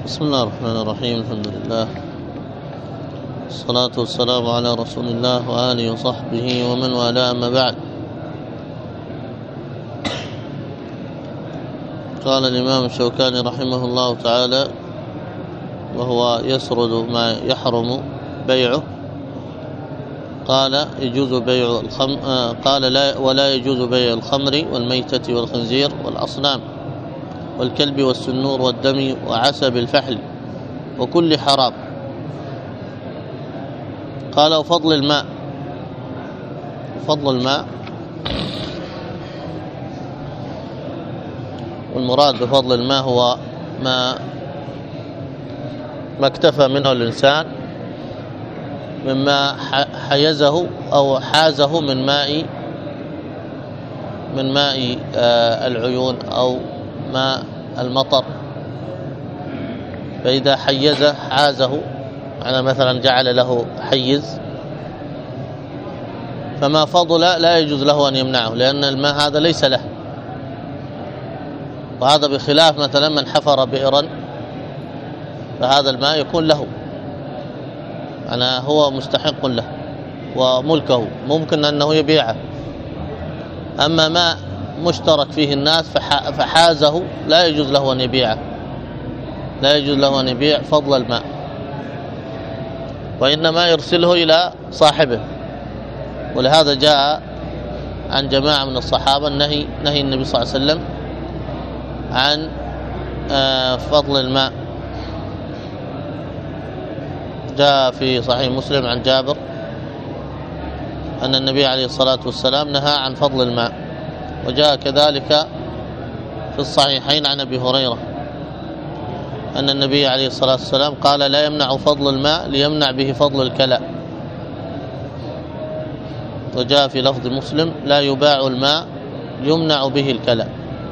بسم الله الرحمن الرحيم. الحمد لله والصلاة والسلام على رسول الله وآله وصحبه ومن والاه، أما بعد. قال الإمام الشوكاني رحمه الله تعالى وهو يسرد ما يحرم بيعه، قال يجوز بيع قال لا ولا يجوز بيع الخمر والميتة والخنزير والأصنام والكلب والسنور والدم وعسب الفحل وكل حرام. قال وفضل الماء. فضل الماء، والمراد بفضل الماء هو ما اكتفى منه الإنسان مما حيزه أو حازه من ماء العيون أو ماء المطر. فإذا حازه يعني مثلا جعل له حيز، فما فضل لا يجوز له أن يمنعه، لأن الماء هذا ليس له. وهذا بخلاف مثلا من حفر بئرا، فهذا الماء يكون له، أنا هو مستحق له وملكه، ممكن أنه يبيعه. أما ماء مشترك فيه الناس فحازه لا يجوز له أن يبيعه، لا يجوز له أن يبيع فضل الماء، وإنما يرسله إلى صاحبه. ولهذا جاء عن جماعة من الصحابة نهي النبي صلى الله عليه وسلم عن فضل الماء. جاء في صحيح مسلم عن جابر أن النبي عليه الصلاة والسلام نهى عن فضل الماء. وجاء كذلك في الصحيحين عن أبي هريرة أن النبي عليه الصلاة والسلام قال لا يمنع فضل الماء ليمنع به فضل الكلى. وجاء في لفظ مسلم لا يباع الماء يمنع به الكلى.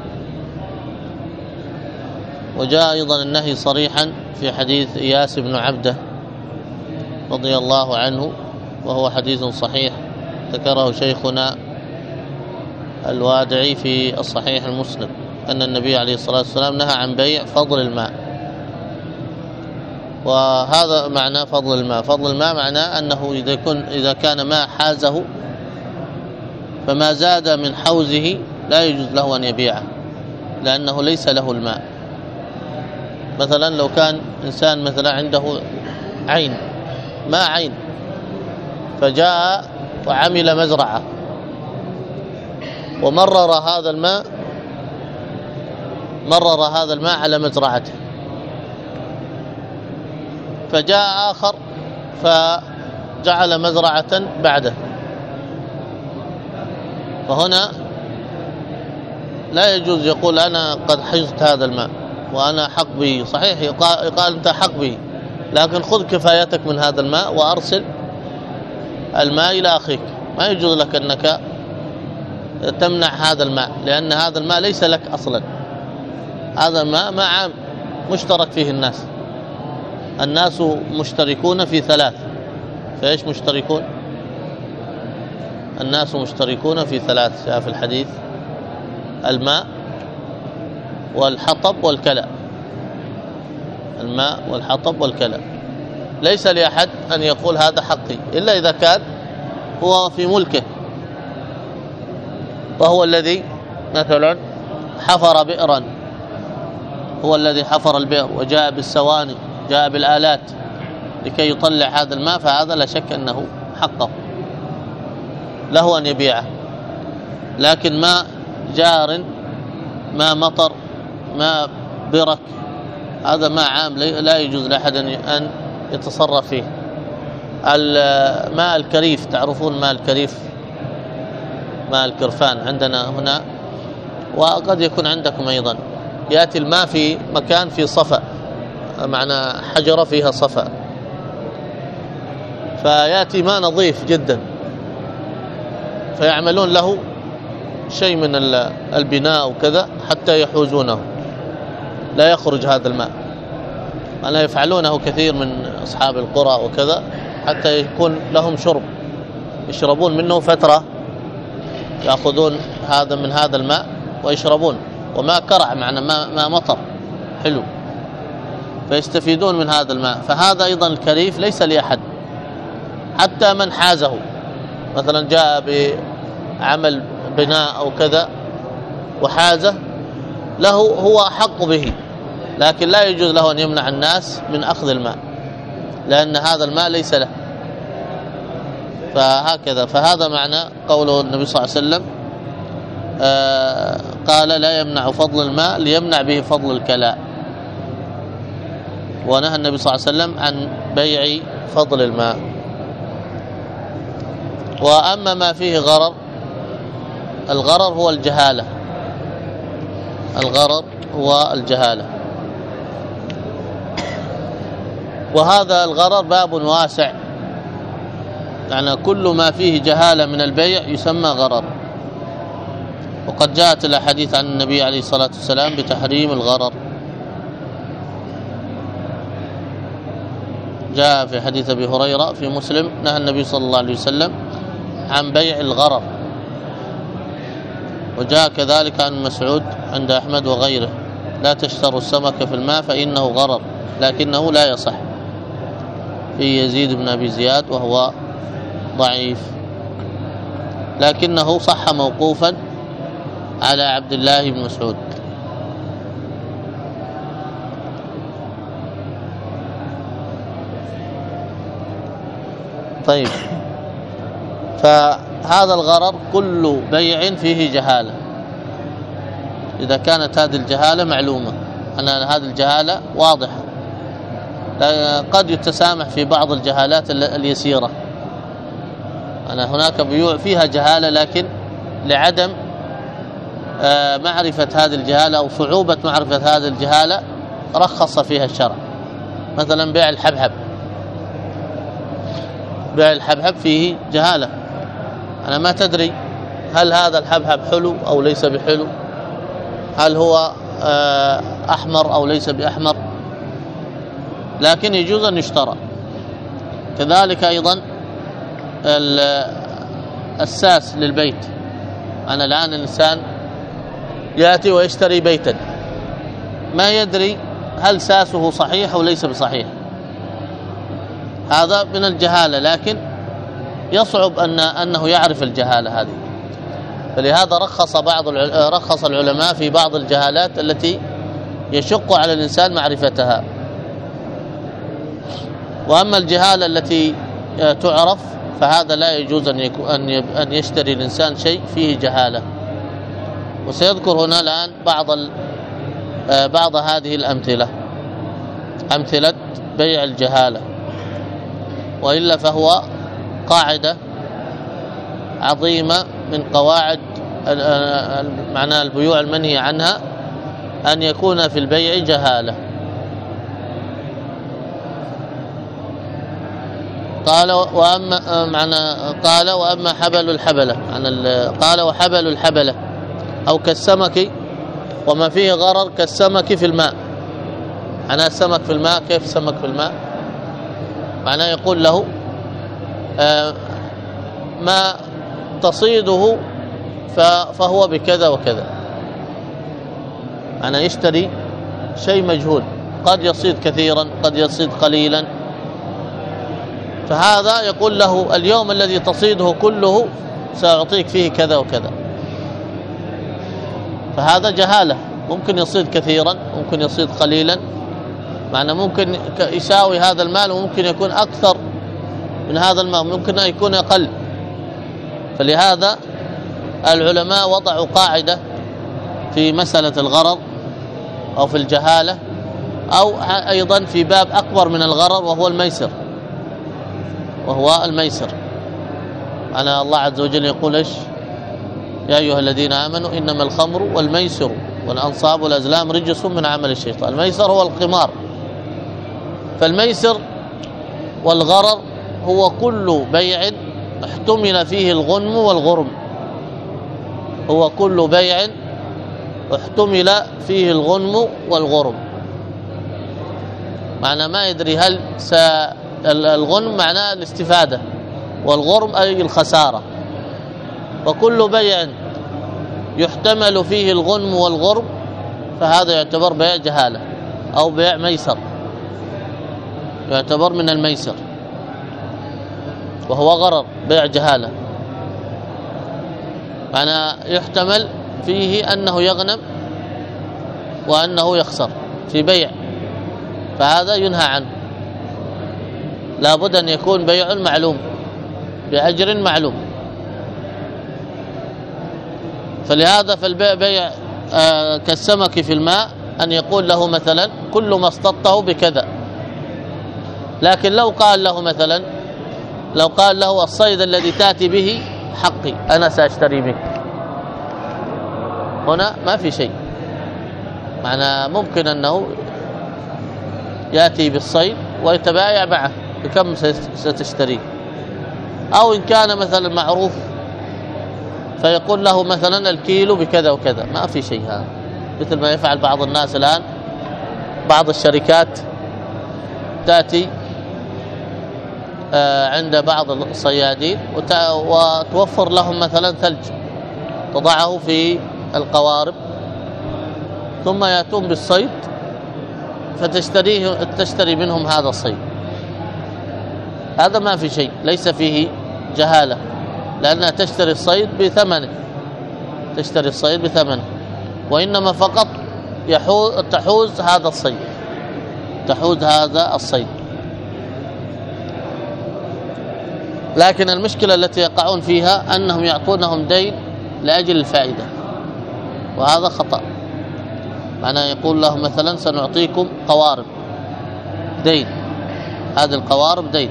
وجاء أيضا النهي صريحا في حديث إياس بن عبده رضي الله عنه، وهو حديث صحيح ذكره شيخنا الوادعي في الصحيح المسلم أن النبي عليه الصلاة والسلام نهى عن بيع فضل الماء. وهذا معنى فضل الماء. فضل الماء معناه أنه إذا كان ماء حازه فما زاد من حوزه لا يجوز له أن يبيعه، لأنه ليس له الماء. مثلا لو كان إنسان مثلا عنده عين فجاء وعمل مزرعة ومرر هذا الماء على مزرعته، فجاء آخر فجعل مزرعة بعده، فهنا لا يجوز يقول أنا قد حجت هذا الماء وأنا حق به. صحيح يقال أنت حق به، لكن خذ كفايتك من هذا الماء وأرسل الماء إلى أخيك. ما يجوز لك أنك تمنع هذا الماء، لأن هذا الماء ليس لك أصلا. هذا الماء عام مشترك فيه الناس مشتركون في ثلاث. فإيش مشتركون؟ الناس مشتركون في ثلاث جاء في الحديث: الماء والحطب والكلى. الماء والحطب والكلى. ليس لأحد أن يقول هذا حقي إلا إذا كان هو في ملكه، وهو الذي مثلا حفر بئرا، هو الذي حفر البئر وجاء بالسواني، جاء بالآلات لكي يطلع هذا الماء، فهذا لا شك أنه حقه له أن يبيعه. لكن ماء جار، ماء مطر، ماء برك، هذا ماء عام لا يجوز لأحد أن يتصرف فيه. الماء الكريف، تعرفون ماء الكريف، ماء الكرفان عندنا هنا وقد يكون عندكم أيضا. يأتي الماء في مكان في صفا، معنى حجرة فيها صفا، فيأتي ماء نظيف جدا، فيعملون له شيء من البناء وكذا حتى يحوزونه، لا يخرج هذا الماء. أنا يفعلونه كثير من أصحاب القرى وكذا حتى يكون لهم شرب، يشربون منه فترة، يأخذون من هذا الماء ويشربون. وما كرع، معنى ما مطر حلو. فيستفيدون من هذا الماء. فهذا أيضا الكريف ليس لأحد، حتى من حازه، مثلا جاء بعمل بناء أو كذا وحازه له، هو أحق به، لكن لا يجوز له أن يمنع الناس من أخذ الماء، لأن هذا الماء ليس له. فهكذا، فهذا معنى قوله النبي صلى الله عليه وسلم قال لا يمنع فضل الماء ليمنع به فضل الكلاء، ونهى النبي صلى الله عليه وسلم عن بيع فضل الماء. وأما ما فيه غرر، الغرر هو الجهالة، الغرر هو الجهالة، وهذا الغرر باب واسع، يعني كل ما فيه جهالة من البيع يسمى غرر. وقد جاءت الأحاديث عن النبي عليه الصلاة والسلام بتحريم الغرر. جاء في حديث أبي هريرة في مسلم نهى النبي صلى الله عليه وسلم عن بيع الغرر. وجاء كذلك عن مسعود عند أحمد وغيره لا تشتروا السمك في الماء فإنه غرر، لكنه لا يصح، في يزيد بن أبي زياد وهو ضعيف، لكنه صح موقوفا على عبد الله بن مسعود. طيب، فهذا الغرر كل بيع فيه جهالة، إذا كانت هذه الجهالة معلومة، أن هذه الجهالة واضحة. قد يتسامح في بعض الجهالات اليسيرة، أن هناك بيوع فيها جهالة، لكن لعدم معرفة هذه الجهالة أو صعوبة معرفة هذه الجهالة رخص فيها الشرع. مثلا بيع الحبحب، بيع الحبحب فيه جهالة، أنا ما تدري هل هذا الحبحب حلو أو ليس بحلو، هل هو أحمر أو ليس بأحمر، لكن يجوز أن يشترى. كذلك أيضا الساس للبيت، أنا الآن الإنسان يأتي ويشتري بيتا ما يدري هل ساسه صحيح أو ليس بصحيح، هذا من الجهالة، لكن يصعب أنه يعرف الجهالة هذه. فلهذا رخص العلماء في بعض الجهالات التي يشق على الإنسان معرفتها. وأما الجهالة التي تعرف فهذا لا يجوز أن يشتري الإنسان شيء فيه جهالة. وسيذكر هنا الآن بعض هذه الأمثلة، أمثلة بيع الجهالة، وإلا فهو قاعدة عظيمة من قواعد معنى البيوع المنهي عنها، أن يكون في البيع جهالة. قال وأما حبل الحبلة، قال وحبل الحبلة أو كالسمك وما فيه غرر كالسمك في الماء. معناه السمك في الماء، كيف سمك في الماء؟ معناه يقول له ما تصيده فهو بكذا وكذا، أنا يشتري شيء مجهول، قد يصيد كثيرا قد يصيد قليلا، فهذا يقول له اليوم الذي تصيده كله سأعطيك فيه كذا وكذا. فهذا جهالة، ممكن يصيد كثيرا ممكن يصيد قليلا، معنى ممكن يساوي هذا المال وممكن يكون أكثر من هذا المال، ممكن يكون أقل. فلهذا العلماء وضعوا قاعدة في مسألة الغرر أو في الجهالة، أو أيضا في باب أكبر من الغرر وهو الميسر، أنا الله عز وجل يقول إيش؟ يا أيها الذين آمنوا إنما الخمر والميسر والأنصاب والأزلام رجس من عمل الشيطان. الميسر هو القمار، فالميسر والغرر هو كل بيع احتمل فيه الغنم والغرم، هو كل بيع احتمل فيه الغنم والغرم. معنى ما يدري هل الغنم معناه الاستفادة، والغرم أي الخسارة. وكل بيع يحتمل فيه الغنم والغرم فهذا يعتبر بيع جهالة أو بيع ميسر. يعتبر من الميسر، وهو غرر بيع جهالة، معنى يحتمل فيه أنه يغنم وأنه يخسر في بيع، فهذا ينهى عنه، لا بد أن يكون بيع معلوم بأجر معلوم. فلهذا فالبيع بيع كالسمك في الماء، أن يقول له مثلا كل ما اصطدته بكذا، لكن لو قال له مثلا الصيد الذي تأتي به حقي أنا سأشتري منك، هنا ما في شيء، معنى ممكن أنه يأتي بالصيد ويتبايع معه بكم ستشتريه، أو إن كان مثلا معروف فيقول له مثلا الكيلو بكذا وكذا، ما في شيء هذا، مثل ما يفعل بعض الناس الآن. بعض الشركات تأتي عند بعض الصيادين وتوفر لهم مثلا ثلج تضعه في القوارب، ثم يأتون بالصيد فتشتري منهم هذا الصيد، هذا ما في شيء، ليس فيه جهالة، لأنها تشتري الصيد بثمنه، وإنما فقط تحوز هذا الصيد. لكن المشكلة التي يقعون فيها أنهم يعطونهم دين لأجل الفائدة، وهذا خطأ. معناه يقول لهم مثلا سنعطيكم قوارب دين، هذه القوارب دين،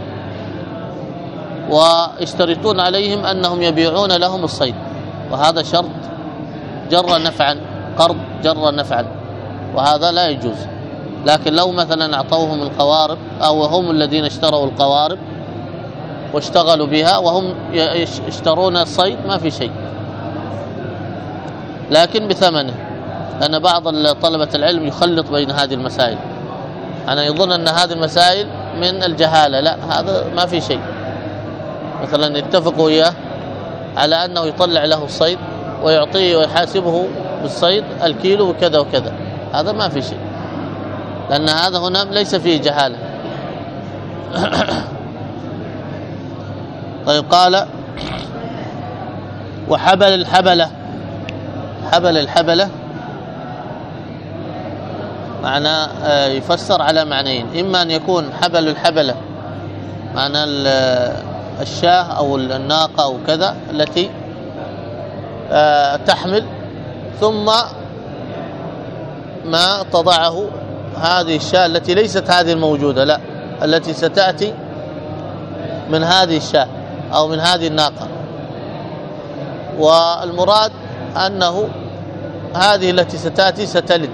ويشترطون عليهم أنهم يبيعون لهم الصيد، وهذا شرط جر نفعا، قرض جر نفعا، وهذا لا يجوز. لكن لو مثلا أعطوهم القوارب أو هم الذين اشتروا القوارب واشتغلوا بها وهم يشترون الصيد ما في شيء، لكن بثمنه، لأن بعض طلبة العلم يخلط بين هذه المسائل، أنا يظن أن هذه المسائل من الجهالة، لا، هذا ما في شيء. مثلا يتفقوا إياه على أنه يطلع له الصيد ويعطيه ويحاسبه بالصيد الكيلو وكذا وكذا، هذا ما في شيء، لأن هذا هنا ليس فيه جهالة. طيب قال وحبل الحبلة معنى يفسر على معنيين، إما أن يكون حبل الحبلة معنى الشاة أو الناقة أو كذا التي تحمل ثم ما تضعه هذه الشاة التي ليست هذه الموجودة، لا، التي ستأتي من هذه الشاة أو من هذه الناقة، والمراد أنه هذه التي ستأتي ستلد،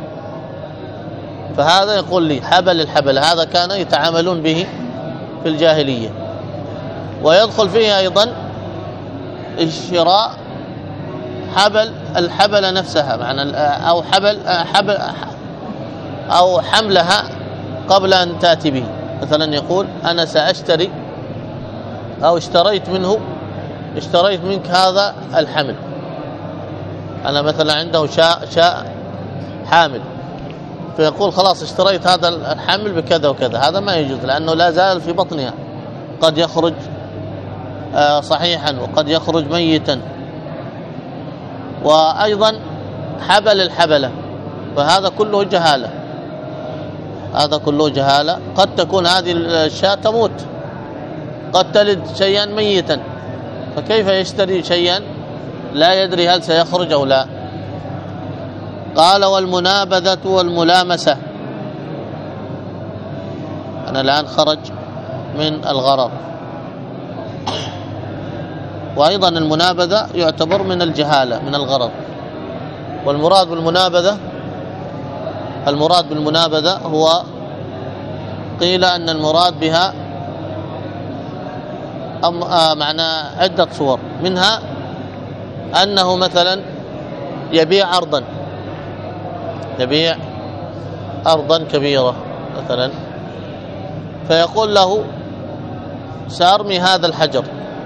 فهذا يقول لي حبل الحبلة، هذا كانوا يتعاملون به في الجاهلية. ويدخل فيه أيضا الشراء حبل الحبلة نفسها، معنى أو حملها قبل أن تأتي به، مثلا يقول أنا سأشتري أو اشتريت منك هذا الحمل، أنا مثلا عنده شاء حامل، فيقول خلاص اشتريت هذا الحمل بكذا وكذا، هذا ما يجوز، لأنه لا زال في بطنها، قد يخرج صحيحا وقد يخرج ميتا. وأيضا حبل الحبلة، فهذا كله جهالة، قد تكون هذه الشاة تموت، قد تلد شيئا ميتا، فكيف يشتري شيئا لا يدري هل سيخرج أو لا. قال والمنابذة والملامسة، أنا الآن خرج من الغرر، وأيضا المنابذة يعتبر من الجهالة من الغرر. والمراد بالمنابذة هو قيل أن المراد بها معنى عدة صور، منها أنه مثلا يبيع أرضا كبيرة مثلا، فيقول له سأرمي هذا الحجر،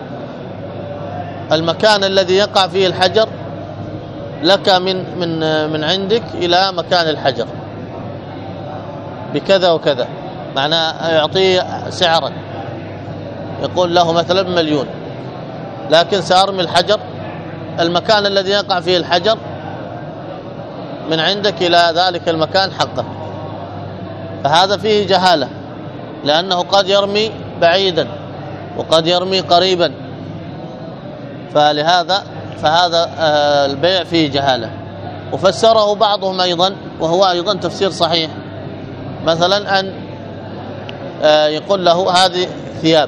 المكان الذي يقع فيه الحجر لك من عندك إلى مكان الحجر بكذا وكذا، معناه يعطيه سعرا، يقول له مثلا 1,000,000، لكن سأرمي الحجر، المكان الذي يقع فيه الحجر من عندك إلى ذلك المكان حقه، فهذا فيه جهالة، لأنه قد يرمي بعيدا وقد يرمي قريبا، فهذا البيع فيه جهالة. وفسره بعضهم أيضا، وهو أيضا تفسير صحيح، مثلا أن يقول له هذه ثياب،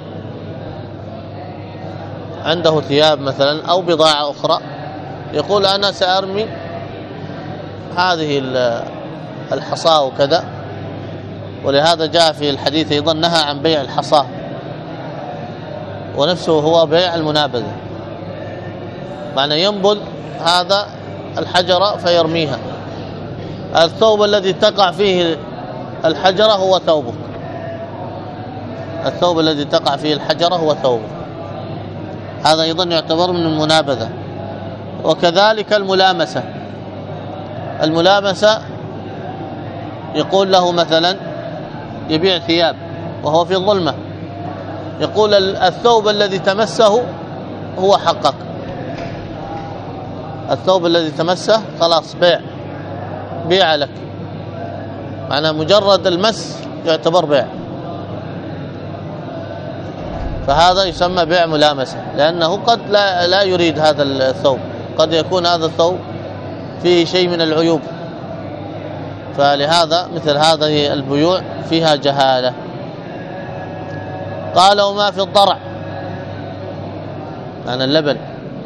عنده ثياب مثلا أو بضاعة أخرى، يقول أنا سأرمي هذه الحصاة وكذا، ولهذا جاء في الحديث أيضا نهى عن بيع الحصاة، ونفسه هو بيع المنابذة، معنى ينبذ هذا الحجرة فيرميها. الثوب الذي تقع فيه الحجرة هو ثوبك، الثوب الذي تقع فيه الحجرة هو ثوبك، هذا أيضا يعتبر من المنابذة. وكذلك الملامسة يقول له مثلا يبيع ثياب وهو في الظلمة، يقول الثوب الذي تمسه هو حقك، الثوب الذي تمسه خلاص بيع لك، معنى مجرد المس يعتبر بيع، فهذا يسمى بيع ملامسة، لأنه قد لا يريد هذا الثوب، قد يكون هذا الثوب فيه شيء من العيوب، فلهذا مثل هذه البيوع فيها جهالة. قال وما في الضرع، يعني اللبن،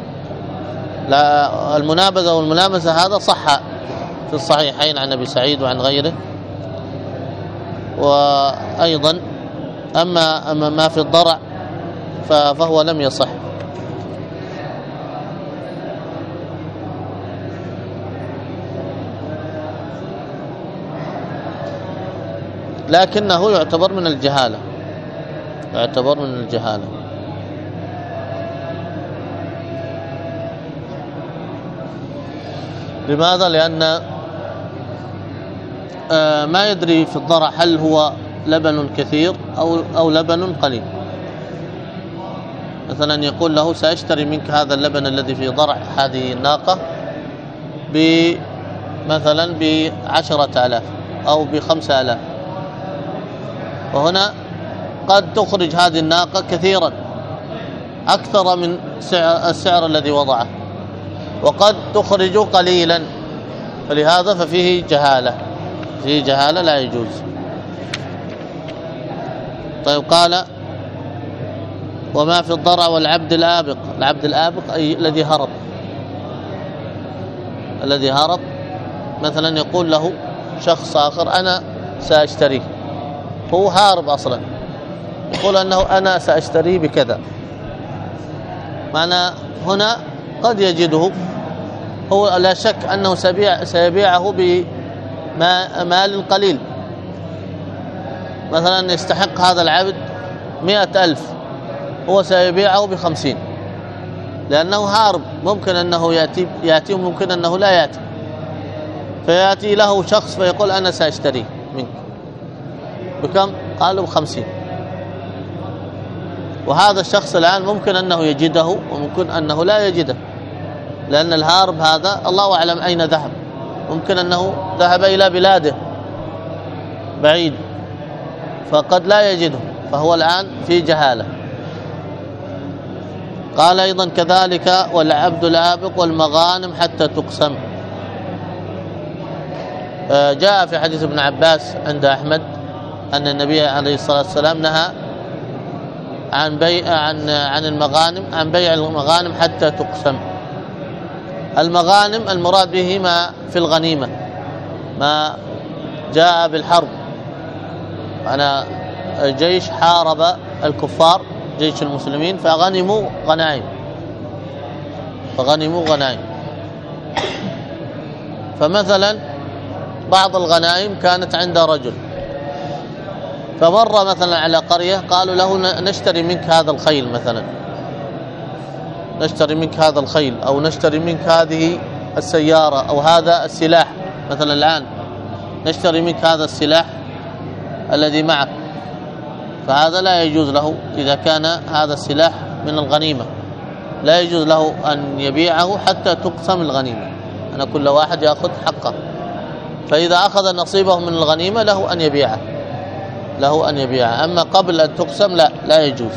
لا المنابذة والملامسة هذا صح في الصحيحين عن أبي سعيد وعن غيره. وأيضا أما ما في الضرع فهو لم يصح. لكنه يعتبر من الجهالة، يعتبر من الجهالة. لماذا؟ لأن ما يدري في الضرع هل هو لبن كثير أو لبن قليل. مثلا يقول له سأشتري منك هذا اللبن الذي في ضرع هذه الناقة مثلا ب10,000 أو ب5,000، وهنا قد تخرج هذه الناقة كثيرا أكثر من السعر الذي وضعه، وقد تخرج قليلا، فلهذا ففيه جهالة، فيه جهالة لا يجوز. طيب قال وما في الضرع والعبد الآبق، العبد الآبق أي الذي هرب، مثلا يقول له شخص آخر أنا سأشتريه، هو هارب أصلا، يقول أنه أنا سأشتريه بكذا، معنى هنا قد يجده، هو لا شك أنه سيبيعه بمال قليل، مثلا يستحق هذا العبد 100,000، هو سيبيعه ب50، لأنه هارب، ممكن أنه يأتي وممكن أنه لا يأتي، فيأتي له شخص فيقول أنا سأشتريه منك بكم؟ قالوا ب50، وهذا الشخص الآن ممكن أنه يجده وممكن أنه لا يجده، لأن الهارب هذا الله أعلم أين ذهب، ممكن أنه ذهب إلى بلاده بعيد فقد لا يجده، فهو الآن في جهالة. قال أيضا كذلك والعبد الآبق والمغانم حتى تقسم. جاء في حديث ابن عباس عند أحمد أن النبي عليه الصلاة والسلام نهى عن بيع المغانم حتى تقسم. المغانم المراد به ما في الغنيمة، ما جاء بالحرب، أنا جيش حارب الكفار جيش المسلمين فغنموا غنائم، فمثلا بعض الغنائم كانت عند رجل، فمر مثلا على قرية قالوا له نشتري منك هذا الخيل، مثلا نشتري منك هذا الخيل أو نشتري منك هذه السيارة أو هذا السلاح، مثلا الآن نشتري منك هذا السلاح الذي معك فهذا لا يجوز له إذا كان هذا السلاح من الغنيمة، لا يجوز له أن يبيعه حتى تقسم الغنيمة، أن كل واحد يأخذ حقه. فإذا أخذ نصيبه من الغنيمة له أن يبيعه، أما قبل أن تقسم لا يجوز.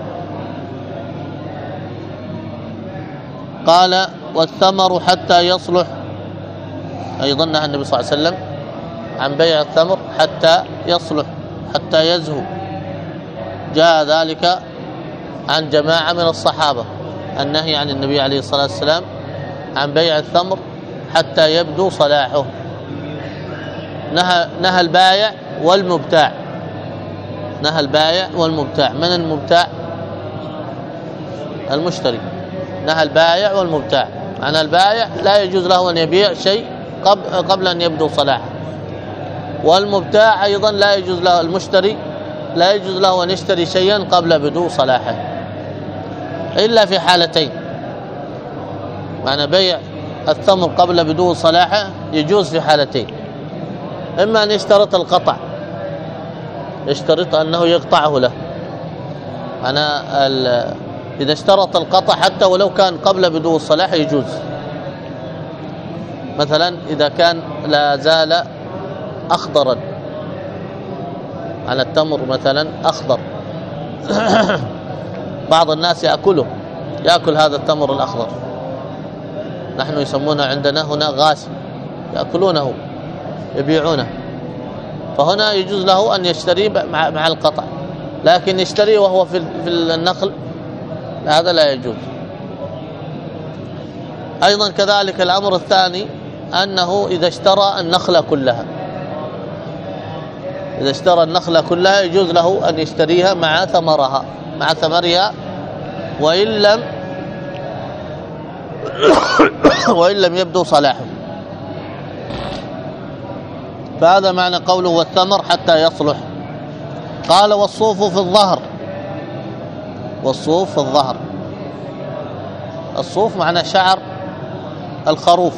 قال والثمر حتى يصلح، أيضا نهى النبي صلى الله عليه وسلم عن بيع الثمر حتى يصلح، حتى يزهو. جاء ذلك عن جماعة من الصحابة، النهي عن النبي عليه الصلاة والسلام عن بيع الثمر حتى يبدو صلاحه. نهى البائع والمبتاع، من المبتاع؟ المشتري. نهى البائع والمبتاع، عن البائع لا يجوز له أن يبيع شيء قبل أن يبدو صلاحه، والمبتاع أيضا لا يجوز له، المشتري لا يجوز له أن يشتري شيئا قبل بدو صلاحه، إلا في حالتين. معنى بيع الثمر قبل بدو صلاحه يجوز في حالتين: إما أن يشترط القطع، يشترط أنه يقطعه له. إذا اشترط القطع حتى ولو كان قبل بدو الصلاح يجوز. مثلا إذا كان لا زال أخضرا، على التمر مثلا أخضر بعض الناس يأكل هذا التمر الأخضر، نحن يسمونه عندنا هنا غاسي، يأكلونه يبيعونه، فهنا يجوز له أن يشتري مع القطع، لكن يشتري وهو في النخل هذا لا يجوز. أيضا كذلك الأمر الثاني أنه إذا اشترى النخلة كلها يجوز له أن يشتريها مع ثمرها وإن لم يبدو صلاحه. فهذا معنى قوله والثمر حتى يصلح. قال والصوف في الظهر. الصوف معنى شعر الخروف،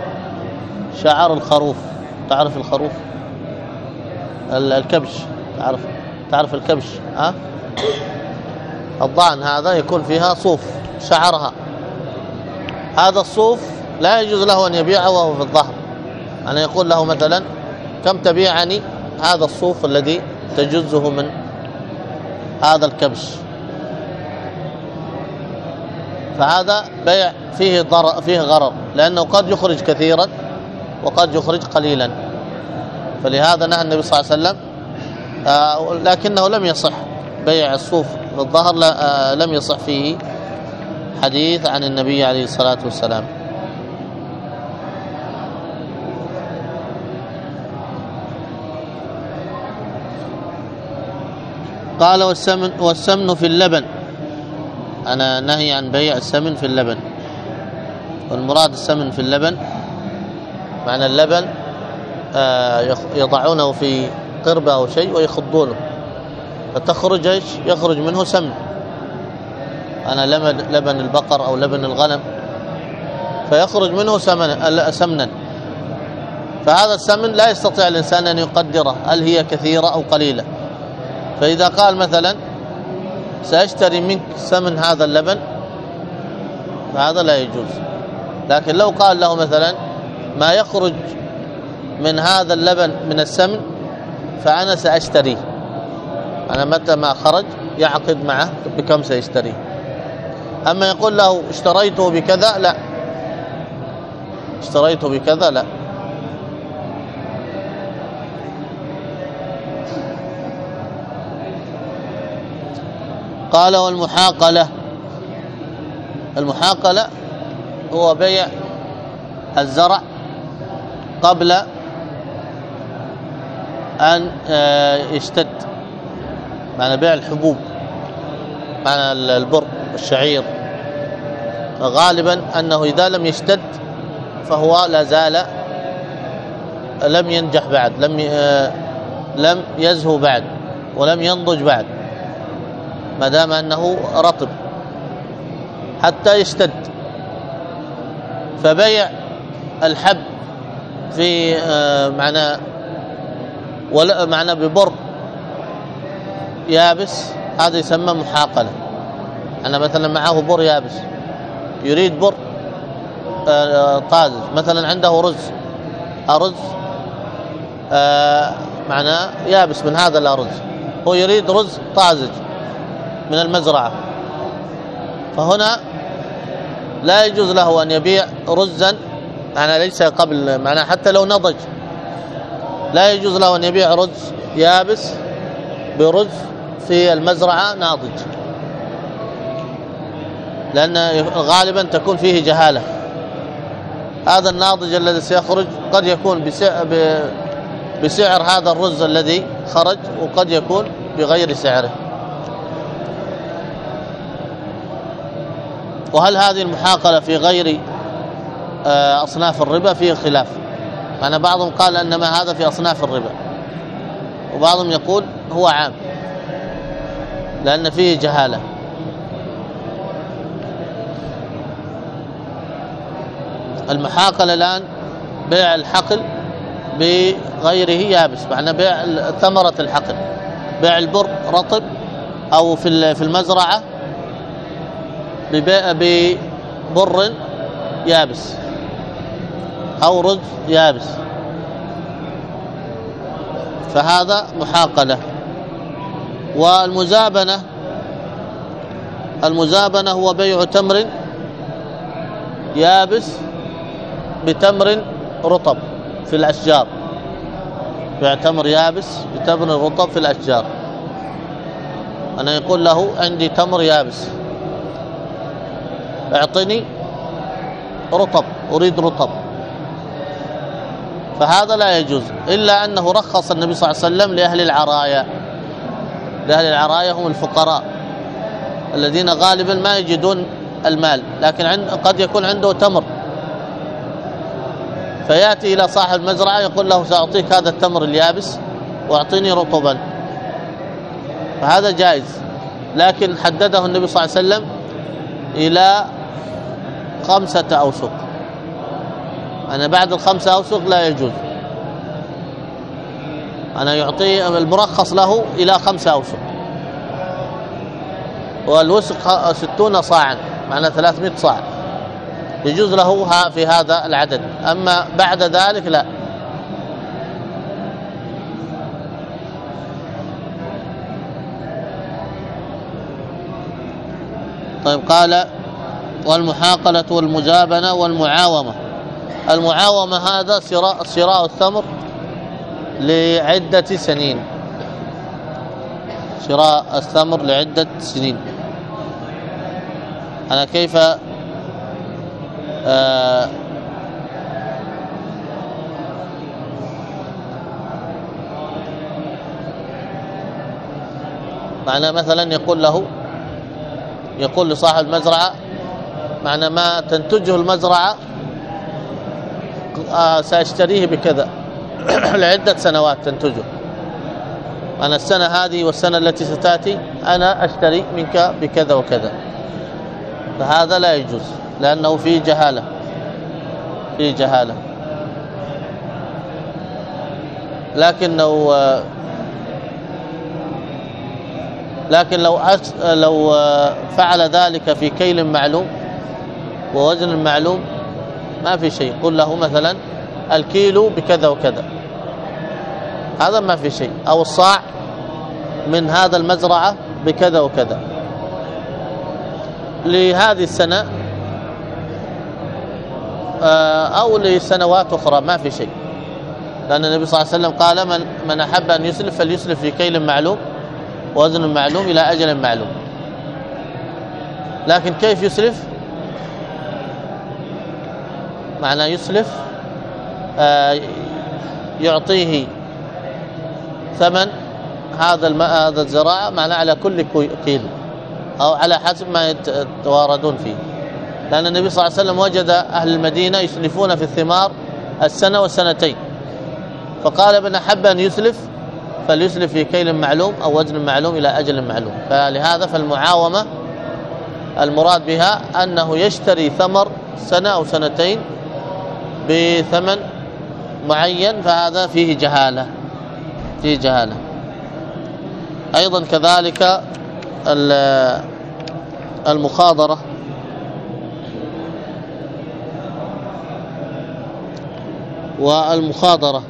تعرف الخروف؟ الكبش، تعرف الكبش؟ الضأن هذا يكون فيها صوف شعرها، هذا الصوف لا يجوز له أن يبيعه وهو في الظهر. أنا يقول له مثلا كم تبيعني هذا الصوف الذي تجزه من هذا الكبش، فهذا بيع فيه غرر، لأنه قد يخرج كثيرا وقد يخرج قليلا، فلهذا نهى النبي صلى الله عليه وسلم. لكنه لم يصح بيع الصوف في الظهر، لم يصح فيه حديث عن النبي عليه الصلاة والسلام. قال والسمن في اللبن، أنا نهي عن بيع السمن في اللبن، والمراد السمن في اللبن معنى اللبن يضعونه في قربة أو شيء ويخضونه فتخرج يخرج منه سمن، أنا لبن البقر أو لبن الغنم، فيخرج منه سمنا، فهذا السمن لا يستطيع الإنسان أن يقدره هل هي كثيرة أو قليلة. فإذا قال مثلا سأشتري منك سمن هذا اللبن فهذا لا يجوز. لكن لو قال له مثلا ما يخرج من هذا اللبن من السمن فأنا سأشتريه، أنا متى ما خرج يعقد معه بكم سيشتريه. أما يقول له اشتريته بكذا لا. قال المحاقلة هو بيع الزرع قبل أن يشتد، معنى بيع الحبوب، معنى البر الشعير، غالبا أنه إذا لم يشتد فهو لا زال لم ينجح بعد، لم يزهو بعد ولم ينضج بعد، ما دام أنه رطب حتى يشتد. فبيع الحب في معنى ببر يابس هذا يسمى محاقلة. أنا مثلا معه بر يابس يريد بر طازج، مثلا عنده أرز معناه يابس من هذا الأرز، هو يريد رز طازج من المزرعة، فهنا لا يجوز له أن يبيع رزا معناه ليس قبل معناه حتى لو نضج، لا يجوز له أن يبيع رز يابس برز في المزرعة ناضج، لأن غالبا تكون فيه جهالة. هذا الناضج الذي سيخرج قد يكون بسعر هذا الرز الذي خرج، وقد يكون بغير سعره. وهل هذه المحاقلة في غير أصناف الربا؟ فيه خلاف. أنا بعضهم قال أنما هذا في أصناف الربا، وبعضهم يقول هو عام لأن فيه جهالة. المحاقلة الآن بيع الحقل بغيره يابس، معنى بيع ثمرة الحقل، بيع البر رطب أو في المزرعة ببر يابس أو رز يابس، فهذا محاقلة. والمزابنة هو بيع تمر يابس بتمر رطب في الأشجار، بيع تمر يابس بتمر رطب في الأشجار. أنا يقول له عندي تمر يابس اعطني رطب، أريد رطب، فهذا لا يجوز، إلا أنه رخص النبي صلى الله عليه وسلم لأهل العرايا. لأهل العرايا هم الفقراء الذين غالبا ما يجدون المال، لكن قد يكون عنده تمر، فيأتي إلى صاحب المزرعة يقول له سأعطيك هذا التمر اليابس واعطيني رطبا، فهذا جائز. لكن حدده النبي صلى الله عليه وسلم إلى 5 أوسق، أنا بعد 5 أوسق لا يجوز، أنا يعطي المرخص له إلى 5 أوسق، والوسق 60 صاعا معنى 300 صاع، يجوز له في هذا العدد، أما بعد ذلك لا. طيب قال والمحاقلة والمزابنة والمعاومة. المعاومة هذا شراء الثمر لعدة سنين، شراء الثمر لعدة سنين. أنا كيف معنى مثلا يقول لصاحب المزرعة معنى ما تنتجه المزرعة سأشتريه بكذا لعدة سنوات تنتجه، أنا السنة هذه والسنة التي ستأتي أنا أشتري منك بكذا وكذا، فهذا لا يجوز لأنه فيه جهالة. لكن لو فعل ذلك في كيل معلوم ووزن معلوم ما في شيء، قل له مثلا الكيلو بكذا وكذا، هذا ما في شيء، أو الصاع من هذا المزرعة بكذا وكذا لهذه السنة أو لسنوات أخرى ما في شيء، لأن النبي صلى الله عليه وسلم قال من أحب أن يسلف فليسلف في كيل معلوم ووزن معلوم إلى أجل معلوم. لكن كيف يسلف؟ معنى يسلف يعطيه ثمن هذا الزراعة معنى على كل كيلو أو على حسب ما يتواردون فيه، لأن النبي صلى الله عليه وسلم وجد أهل المدينة يسلفون في الثمار السنة والسنتين، فقال من أحب أن يسلف فليسلف في كيل معلوم أو وزن معلوم إلى أجل معلوم. فلهذا فالمعاومة المراد بها أنه يشتري ثمر سنة أو سنتين بثمن معين، فهذا فيه جهالة. أيضا كذلك المخاضرة والمخاضرة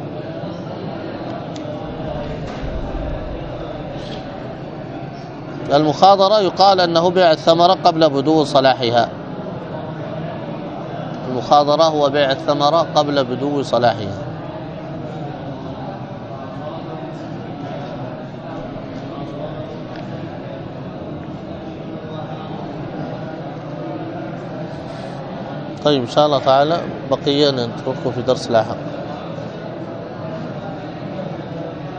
يقال أنه بيع الثمرة قبل بدو صلاحها. المخاضرة هو بيع الثمرة قبل بدو صلاحها. طيب إن شاء الله تعالى بقية نتركه في درس لاحق.